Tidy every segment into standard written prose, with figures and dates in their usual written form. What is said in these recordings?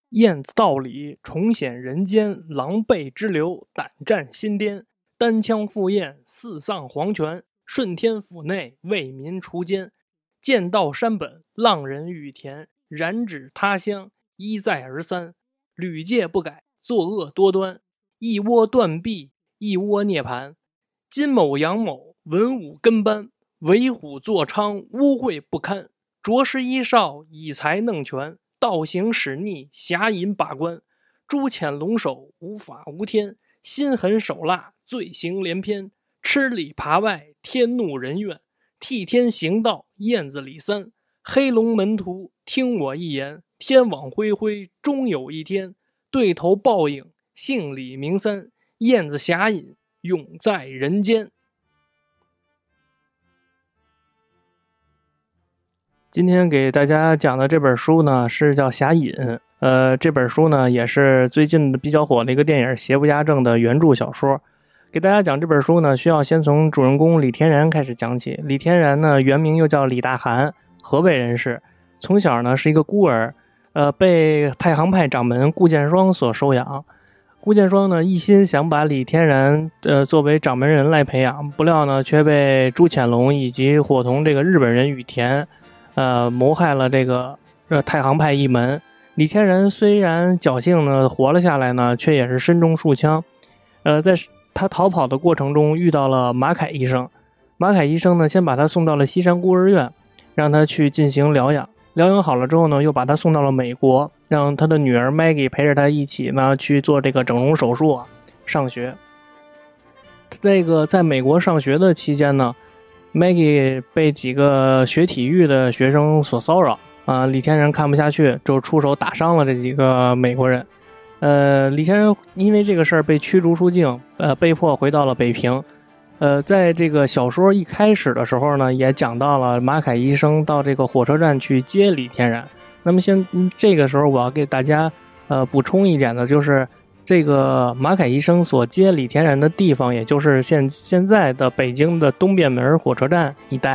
燕子道理，重显人间，狼狈之流，胆战心颠。单枪赴燕，四丧黄泉，顺天府内，为民除奸。剑道山本，浪人羽田，染指他乡，一再而三。屡戒不改，作恶多端，一窝断臂，一窝涅槃。金某杨某，文武跟班，为虎作伥，污秽不堪。着实一少，以才弄权，倒行使逆，侠淫把关。朱潜龙首，无法无天，心狠手辣，罪行连篇。吃里扒外，天怒人怨。替天行道，燕子李三。黑龙门徒，听我一言，天网恢恢，终有一天。对头报应，姓李名三。燕子侠隐，永在人间。今天给大家讲的这本书呢，是叫《侠隐》。这本书呢，也是最近的比较火的一个电影《邪不压正》的原著小说。给大家讲这本书呢，需要先从主人公李天然开始讲起。李天然呢，原名又叫李大寒，河北人士，从小呢是一个孤儿，被太行派掌门顾剑霜所收养。顾剑霜呢，一心想把李天然作为掌门人来培养，不料呢，却被朱潜龙以及伙同这个日本人羽田谋害了这个太行派一门。李天然虽然侥幸呢活了下来呢，却也是身中数枪。在他逃跑的过程中遇到了马凯医生。马凯医生呢，先把他送到了西山孤儿院，让他去进行疗养。疗养好了之后呢，又把他送到了美国，让他的女儿 Maggie 陪着他一起呢去做这个整容手术上学。这个在美国上学的期间呢，Maggie 被几个学体育的学生所骚扰李天然看不下去，就出手打伤了这几个美国人。李天然因为这个事儿被驱逐出境，被迫回到了北平。在这个小说一开始的时候呢，也讲到了马凯医生到这个火车站去接李天然。那么这个时候我要给大家补充一点的就是，这个马凯医生所接李天然的地方，也就是现在的北京的东便门火车站一带。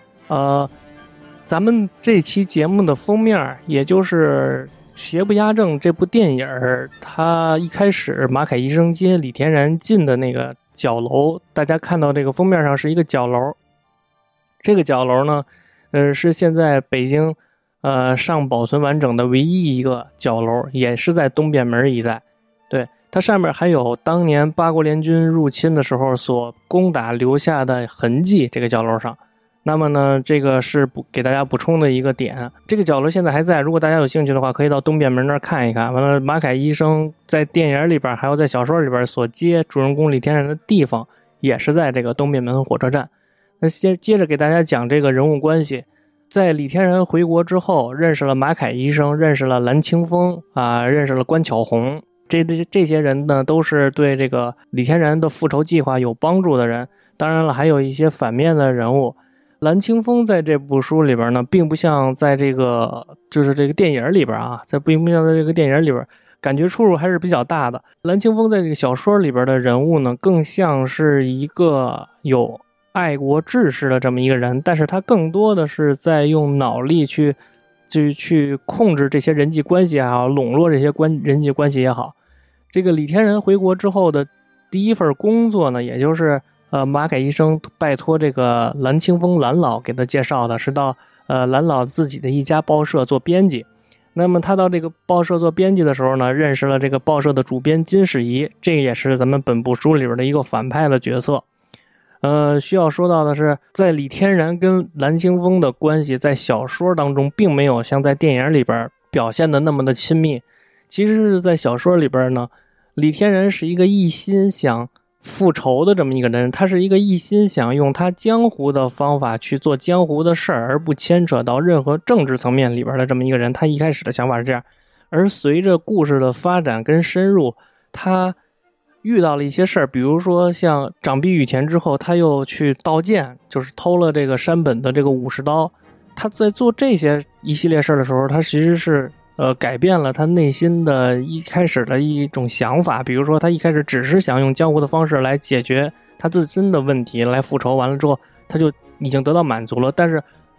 咱们这期节目的封面，也就是《邪不压正》这部电影，它一开始马凯医生接李天然进的那个角楼，大家看到这个封面上是一个角楼。这个角楼呢，是现在北京尚保存完整的唯一一个角楼，也是在东便门一带。对，它上面还有当年八国联军入侵的时候所攻打留下的痕迹，这个角楼上。那么呢，这个是给大家补充的一个点。这个角楼现在还在，如果大家有兴趣的话，可以到东便门那儿看一看。完了，马凯医生在电影里边还有在小说里边所接主人公李天然的地方，也是在这个东便门火车站。那接着给大家讲这个人物关系。在李天然回国之后，认识了马凯医生，认识了蓝清风认识了关巧红。这些人呢，都是对这个李天然的复仇计划有帮助的人。当然了，还有一些反面的人物。蓝清风在这部书里边呢，并不像在这个电影里边并不像在这个电影里边，感觉出入还是比较大的。蓝清风在这个小说里边的人物呢，更像是一个有爱国志士的这么一个人，但是他更多的是在用脑力去控制这些人际关系也好，笼络这些人际关系也好。这个李天然回国之后的第一份工作呢，也就是马凯医生拜托这个蓝清风蓝老给他介绍的，是到蓝老自己的一家报社做编辑。那么他到这个报社做编辑的时候呢，认识了这个报社的主编金世仪，这个也是咱们本部书里边的一个反派的角色。需要说到的是，在李天然跟蓝清风的关系在小说当中并没有像在电影里边表现的那么的亲密。其实是在小说里边呢，李天然是一个一心想复仇的这么一个人，他是一个一心想用他江湖的方法去做江湖的事儿，而不牵扯到任何政治层面里边的这么一个人。他一开始的想法是这样，而随着故事的发展跟深入，他遇到了一些事儿，比如说像掌臂羽田之后，他又去盗剑，就是偷了这个山本的这个武士刀。他在做这些一系列事儿的时候，他其实是改变了他内心的一开始的一种想法。比如说他一开始只是想用江湖的方式来解决他自身的问题来复仇，完了之后他就已经得到满足了。但是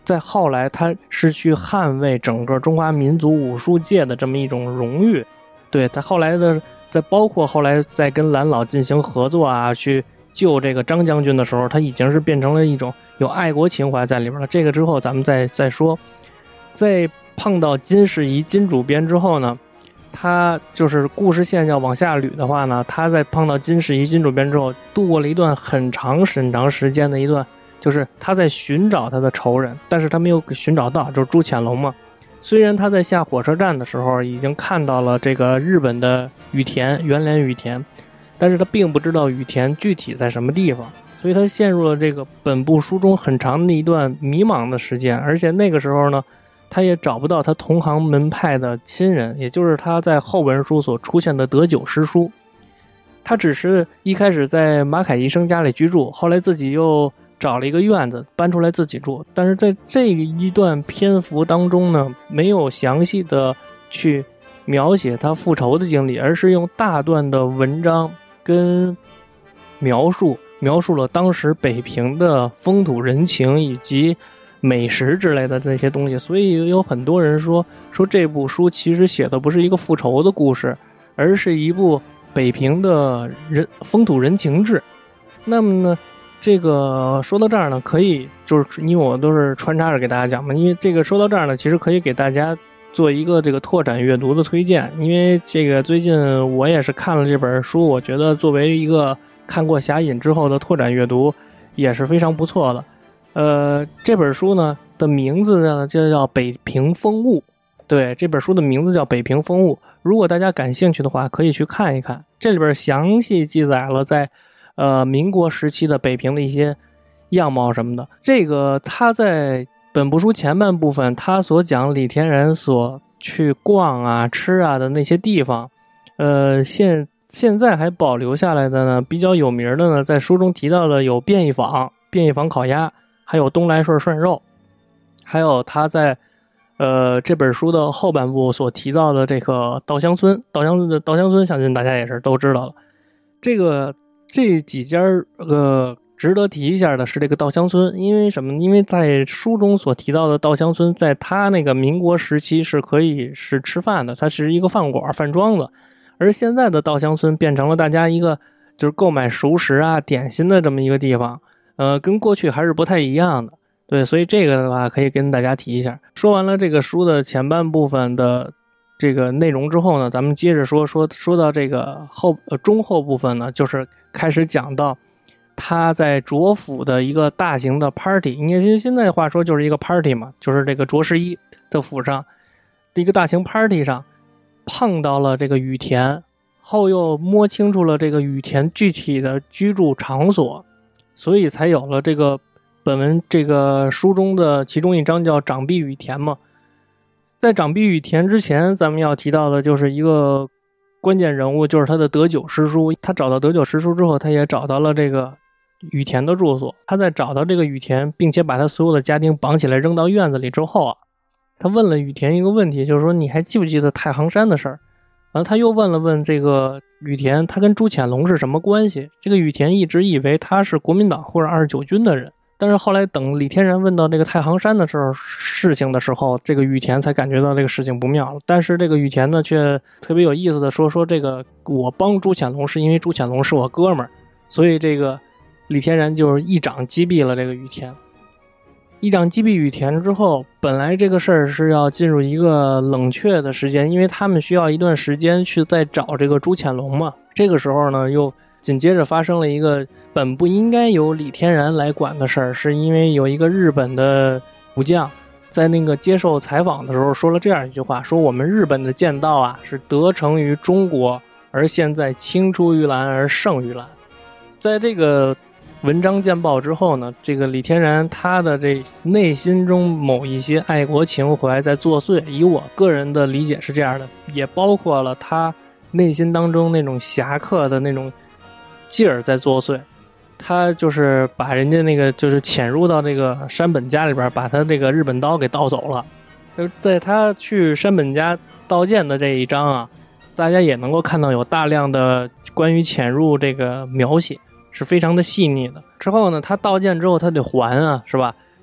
在后来他是去捍卫整个中华民族武术界的这么一种荣誉。对，他后来的在包括后来在跟蓝老进行合作啊，去救这个张将军的时候，他已经是变成了一种有爱国情怀在里边了。这个之后咱们再说。在碰到金世仪金主编之后呢，他就是故事线要往下捋的话呢，他在碰到金世仪金主编之后，度过了一段很长时间的一段，就是他在寻找他的仇人，但是他没有寻找到，就是朱潜龙嘛。虽然他在下火车站的时候已经看到了这个日本的羽田原连羽田，但是他并不知道羽田具体在什么地方，所以他陷入了这个本部书中很长的一段迷茫的时间。而且那个时候呢，他也找不到他同行门派的亲人，也就是他在后文书所出现的德久师叔。他只是一开始在马凯医生家里居住，后来自己又找了一个院子搬出来自己住，但是在这一段篇幅当中呢，没有详细的去描写他复仇的经历，而是用大段的文章跟描述了当时北平的风土人情以及美食之类的这些东西。所以有很多人说这部书其实写的不是一个复仇的故事，而是一部北平的风土人情志。那么呢，这个说到这儿呢，可以就是因为我都是穿插着给大家讲嘛，因为这个说到这儿呢，其实可以给大家做一个这个拓展阅读的推荐。因为这个最近我也是看了这本书，我觉得作为一个看过侠隐之后的拓展阅读也是非常不错的。这本书呢的名字呢就叫北平风物。对，这本书的名字叫北平风物，如果大家感兴趣的话可以去看一看。这里边详细记载了在民国时期的北平的一些样貌什么的。这个他在本部书前半部分他所讲李天然所去逛啊吃啊的那些地方，现在还保留下来的呢，比较有名的呢，在书中提到的有便宜坊烤鸭，还有东来顺涮肉，还有他在这本书的后半部所提到的这个稻香村相信大家也是都知道了。这几家值得提一下的是这个稻香村，因为什么？因为在书中所提到的稻香村，在他那个民国时期是可以是吃饭的，它是一个饭馆饭庄子，而现在的稻香村变成了大家一个就是购买熟食啊点心的这么一个地方，跟过去还是不太一样的。对，所以这个的话可以跟大家提一下。说完了这个书的前半部分的这个内容之后呢，咱们接着说到这个中后部分呢，就是开始讲到他在卓府的一个大型的 party， 应该现在话说就是一个 party 嘛，就是这个卓十一的府上的一个大型 party 上碰到了这个羽田，后又摸清楚了这个羽田具体的居住场所，所以才有了这个本文这个书中的其中一章叫长臂羽田嘛。在长臂羽田之前，咱们要提到的就是一个关键人物，就是他的德久师叔。他找到德久师叔之后，他也找到了这个羽田的住所。他在找到这个羽田，并且把他所有的家丁绑起来扔到院子里之后啊，他问了羽田一个问题，就是说你还记不记得太行山的事儿？然后他又问这个羽田，他跟朱潜龙是什么关系？这个羽田一直以为他是国民党或者29军的人。但是后来等李天然问到这个太行山的事情的时候，这个羽田才感觉到这个事情不妙了。但是这个羽田呢，却特别有意思的说这个我帮朱潜龙是因为朱潜龙是我哥们儿，所以这个李天然就是一掌击毙了这个羽田。一掌击毙羽田之后，本来这个事儿是要进入一个冷却的时间，因为他们需要一段时间去再找这个朱潜龙嘛。这个时候呢，又紧接着发生了一个本不应该由李天然来管的事儿，是因为有一个日本的武将在那个接受采访的时候说了这样一句话，说我们日本的剑道啊是得成于中国，而现在青出于蓝而胜于蓝。在这个文章见报之后呢，这个李天然他的这内心中某一些爱国情怀在作祟，以我个人的理解是这样的，也包括了他内心当中那种侠客的那种劲儿在作祟。他就是把人家那个就是潜入到这个山本家里边，把他这个日本刀给盗走了。就在他去山本家盗剑的这一章啊，大家也能够看到有大量的关于潜入这个描写，是非常的细腻的。之后呢，他盗剑之后他得还啊，是吧？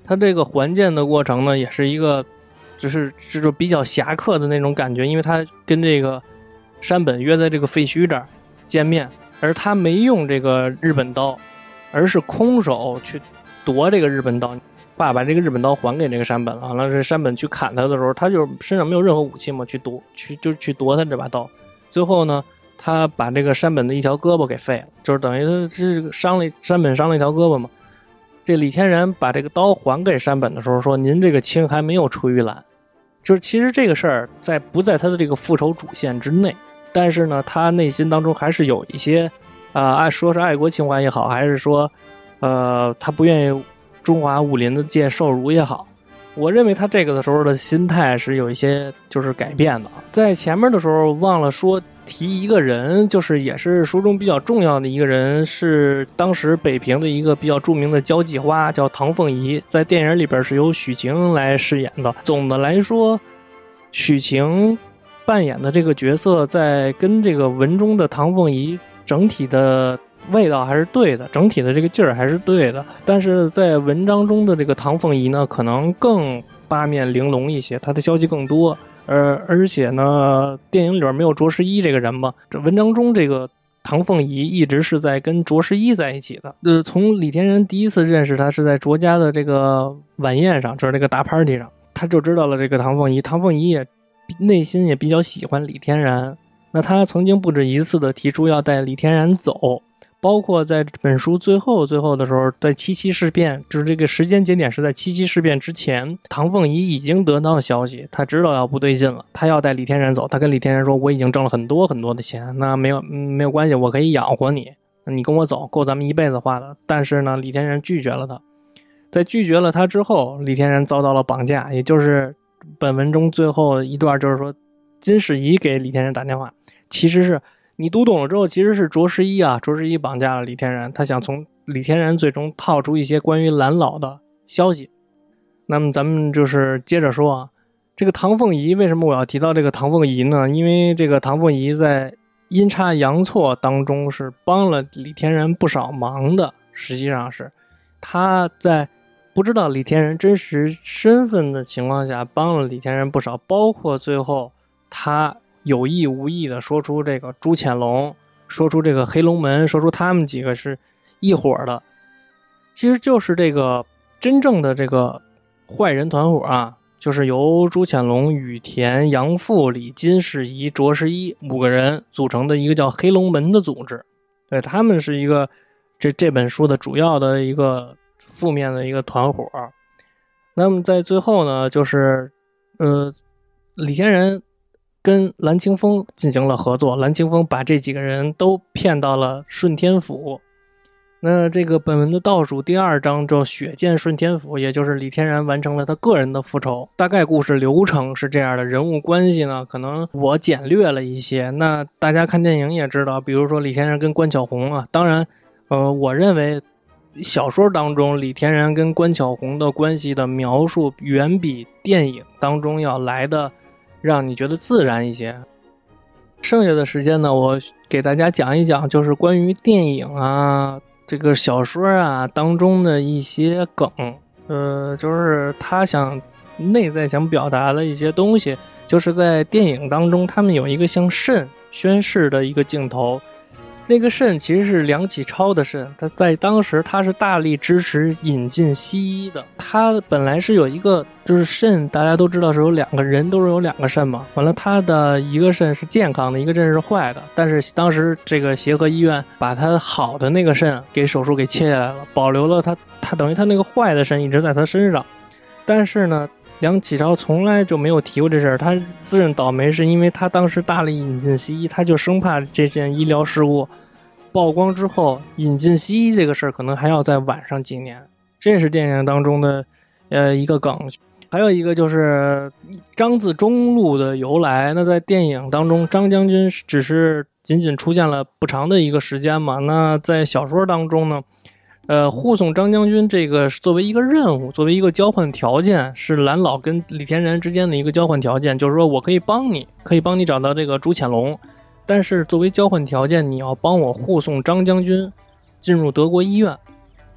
他这个还剑的过程呢，也是一个就是比较侠客的那种感觉，因为他跟这个山本约在这个废墟这儿见面，而他没用这个日本刀，而是空手去夺这个日本刀，把这个日本刀还给这个山本了。完了，这山本去砍他的时候，他就身上没有任何武器嘛，去夺他这把刀。最后呢，他把这个山本的一条胳膊给废了，就是等于他这个山本伤了一条胳膊嘛。这李天然把这个刀还给山本的时候说：“您这个情还没有出于蓝。”就是其实这个事儿不在他的这个复仇主线之内，但是呢，他内心当中还是有一些说是爱国情怀也好，还是说他不愿意中华武林的界受辱也好，我认为他这个的时候的心态是有一些就是改变的。在前面的时候忘了说提一个人，就是也是书中比较重要的一个人，是当时北平的一个比较著名的交际花，叫唐凤仪，在电影里边是由许晴来饰演的。总的来说，许晴扮演的这个角色在跟这个文中的唐凤仪整体的味道还是对的，整体的这个劲儿还是对的，但是在文章中的这个唐凤仪呢，可能更八面玲珑一些，他的消息更多。而且呢，电影里边没有卓十一这个人嘛，这文章中这个唐凤仪一直是在跟卓十一在一起的。从李天然第一次认识他是在卓家的这个晚宴上，就是这个大 party 上，他就知道了这个唐凤仪。唐凤仪也内心也比较喜欢李天然，那他曾经不止一次的提出要带李天然走。包括在本书最后的时候，在七七事变，就是这个时间节点是在七七事变之前，唐凤仪已经得到消息，他知道要不对劲了，他要带李天然走。他跟李天然说：“我已经挣了很多很多的钱，那没有关系，我可以养活你，你跟我走，够咱们一辈子花的。”但是呢，李天然拒绝了他。在拒绝了他之后，李天然遭到了绑架，也就是本文中最后一段，就是说金世仪给李天然打电话，其实是。你读懂了之后，其实是卓十一绑架了李天然，他想从李天然最终套出一些关于蓝老的消息。那么咱们就是接着说啊，这个唐凤仪为什么我要提到这个唐凤仪呢？因为这个唐凤仪在阴差阳错当中是帮了李天然不少忙的，实际上是他在不知道李天然真实身份的情况下帮了李天然不少，包括最后他有意无意的说出这个朱潜龙，说出这个黑龙门，说出他们几个是一伙的，其实就是这个真正的这个坏人团伙啊，就是由朱潜龙、羽田、杨富里、金世仪、卓十一5个人组成的一个叫黑龙门的组织。对，他们是一个这本书的主要的一个负面的一个团伙。那么在最后呢，就是李天然跟蓝清风进行了合作，蓝清风把这几个人都骗到了顺天府。那这个本文的倒数第2章就血溅顺天府，也就是李天然完成了他个人的复仇。大概故事流程是这样的，人物关系呢可能我简略了一些，那大家看电影也知道，比如说李天然跟关巧红啊，当然我认为小说当中李天然跟关巧红的关系的描述远比电影当中要来的让你觉得自然一些。剩下的时间呢，我给大家讲一讲就是关于电影啊这个小说啊当中的一些梗，就是他内在想表达的一些东西。就是在电影当中他们有一个像肾宣誓的一个镜头，那个肾其实是梁启超的肾，他在当时他是大力支持引进西医的。他本来是有一个就是肾，大家都知道是有2个人都是有2个肾嘛，完了他的一个肾是健康的，一个肾是坏的，但是当时这个协和医院把他好的那个肾给手术给切下来了，保留了他等于他那个坏的肾一直在他身上。但是呢，梁启超从来就没有提过这事儿，他自认倒霉是因为他当时大力引进西医，他就生怕这件医疗事故曝光之后引进西医这个事儿可能还要再晚上几年，这是电影当中的一个梗。还有一个就是张字中路的由来，那在电影当中张将军只是仅仅出现了不长的一个时间嘛，那在小说当中呢护送张将军这个作为一个任务，作为一个交换条件，是蓝老跟李天然之间的一个交换条件，就是说我可以帮你找到这个朱潜龙，但是作为交换条件你要帮我护送张将军进入德国医院。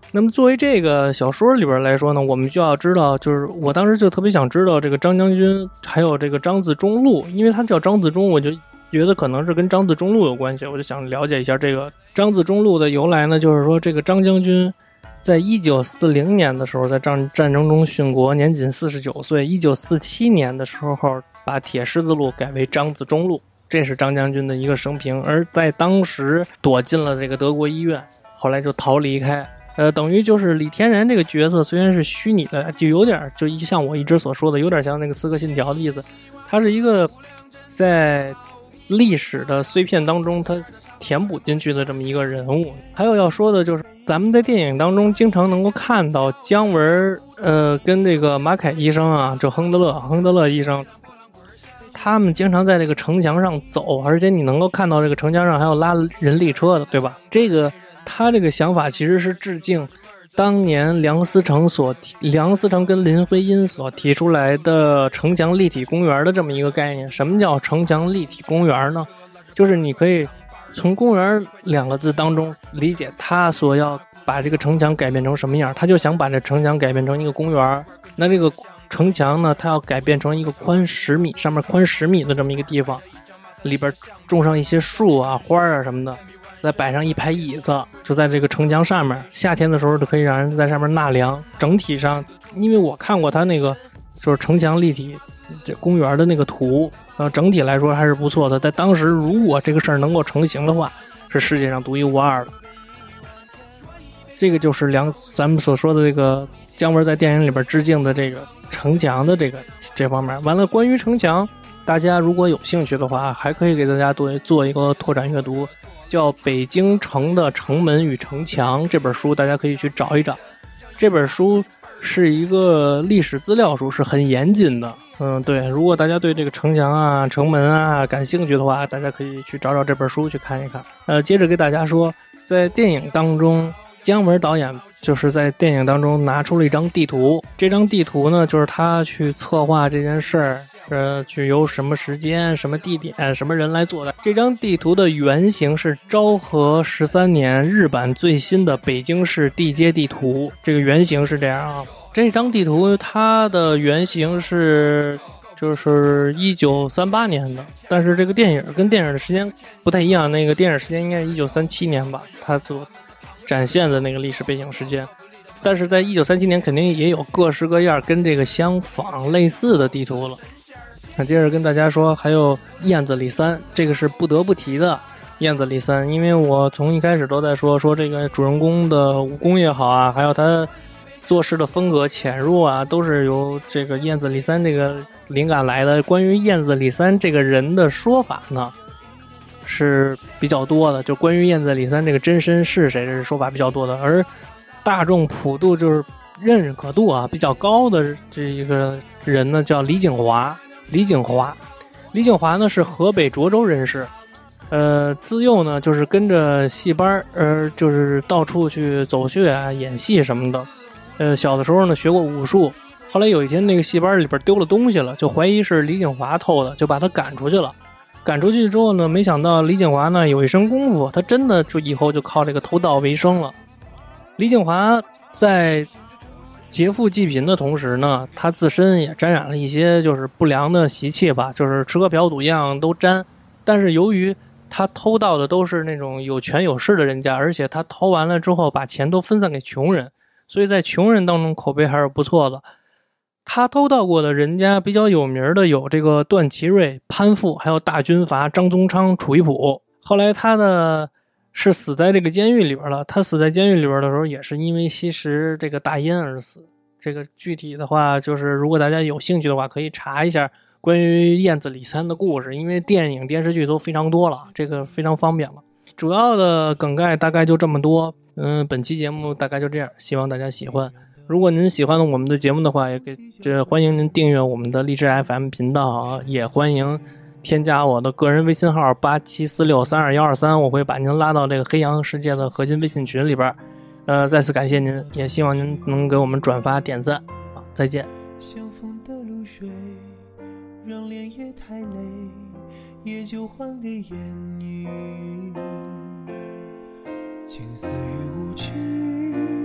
那么作为这个小说里边来说呢，我们就要知道，就是我当时就特别想知道这个张将军还有这个张自忠禄，因为他叫张自忠，我就觉得可能是跟张自忠禄有关系，我就想了解一下这个张自忠禄的由来呢。就是说这个张将军在1940年的时候在战争中殉国，年仅49岁。1947年的时候把铁十字路改为张自忠路，这是张将军的一个生平。而在当时躲进了这个德国医院，后来就逃离开。等于就是李天然这个角色虽然是虚拟的，就有点就像我一直所说的，有点像那个《刺客信条》的意思，它是一个在历史的碎片当中它填补进去的这么一个人物。还有要说的就是咱们在电影当中经常能够看到姜文跟这个马凯医生啊，就亨德勒医生，他们经常在这个城墙上走，而且你能够看到这个城墙上还有拉人力车的，对吧？他这个想法其实是致敬当年梁思成跟林徽因所提出来的城墙立体公园的这么一个概念。什么叫城墙立体公园呢？就是你可以从公园2个字当中理解他所要把这个城墙改变成什么样，他就想把这城墙改变成一个公园。那这个城墙呢，他要改变成一个宽10米，上面宽10米的这么一个地方，里边种上一些树啊花啊什么的，再摆上一排椅子，就在这个城墙上面，夏天的时候就可以让人在上面纳凉。整体上因为我看过他那个就是城墙立体这公园的那个图，整体来说还是不错的。在当时如果这个事儿能够成型的话，是世界上独一无二的。这个就是咱们所说的这个姜文在电影里边致敬的这个城墙的这方面。完了，关于城墙大家如果有兴趣的话，还可以给大家做一个拓展阅读，叫《北京城的城门与城墙》这本书，大家可以去找一找。这本书是一个历史资料书，是很严谨的。对，如果大家对这个城墙啊、城门啊感兴趣的话，大家可以去找找这本书去看一看。接着给大家说，在电影当中，姜文导演就是在电影当中拿出了一张地图。这张地图呢，就是他去策划这件事儿，去由什么时间、什么地点、什么人来做的。这张地图的原型是昭和13年日版最新的北京市地街地图。这个原型是这样啊。这张地图它的原型就是1938年的，但是这个电影跟电影的时间不太一样，那个电影时间应该是1937年吧，它所展现的那个历史背景时间。但是在1937年肯定也有各式各样跟这个相仿类似的地图了。那接着跟大家说，还有燕子李三，这个是不得不提的。燕子李三，因为我从一开始都在说这个主人公的武功也好啊，还有他做事的风格潜入啊，都是由这个燕子李三这个灵感来的。关于燕子李三这个人的说法呢是比较多的，就关于燕子李三这个真身是谁，这是说法比较多的。而大众普度就是认可度啊比较高的这一个人呢，叫李景华。李景华呢是河北涿州人士，自幼呢就是跟着戏班，就是到处去走穴啊、演戏什么的。小的时候呢学过武术，后来有一天那个戏班里边丢了东西了，就怀疑是李景华偷的，就把他赶出去了。赶出去之后呢，没想到李景华呢有一身功夫，他真的就以后就靠这个偷盗为生了。李景华在劫富济贫的同时呢，他自身也沾染了一些就是不良的习气吧，就是吃喝嫖赌一样都沾。但是由于他偷盗的都是那种有权有势的人家，而且他偷完了之后把钱都分散给穷人，所以在穷人当中口碑还是不错的。他偷盗过的人家比较有名的有这个段祺瑞、潘富，还有大军阀张宗昌、楚一普。后来他是死在这个监狱里边了。他死在监狱里边的时候，也是因为吸食这个大烟而死。这个具体的话，就是如果大家有兴趣的话，可以查一下关于燕子李三的故事，因为电影、电视剧都非常多了，这个非常方便了。主要的梗概大概就这么多。本期节目大概就这样，希望大家喜欢。如果您喜欢我们的节目的话，也欢迎您订阅我们的荔枝 FM 频道啊，也欢迎添加我的个人微信号8746321123，我会把您拉到这个黑羊世界的核心微信群里边。再次感谢您，也希望您能给我们转发点赞。好，再见。 相逢的露水让脸也太累，也就还给言语，情丝与舞曲还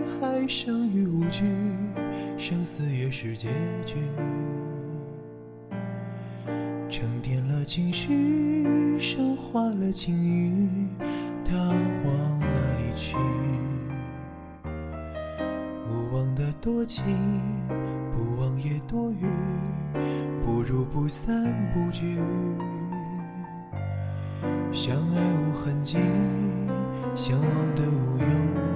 来生与无惧，生死也是结局。沉淀了情绪，升华了境遇，它往哪里去？无望的多情，不忘也多余，不如不散不聚。相爱无痕迹，相忘的无忧，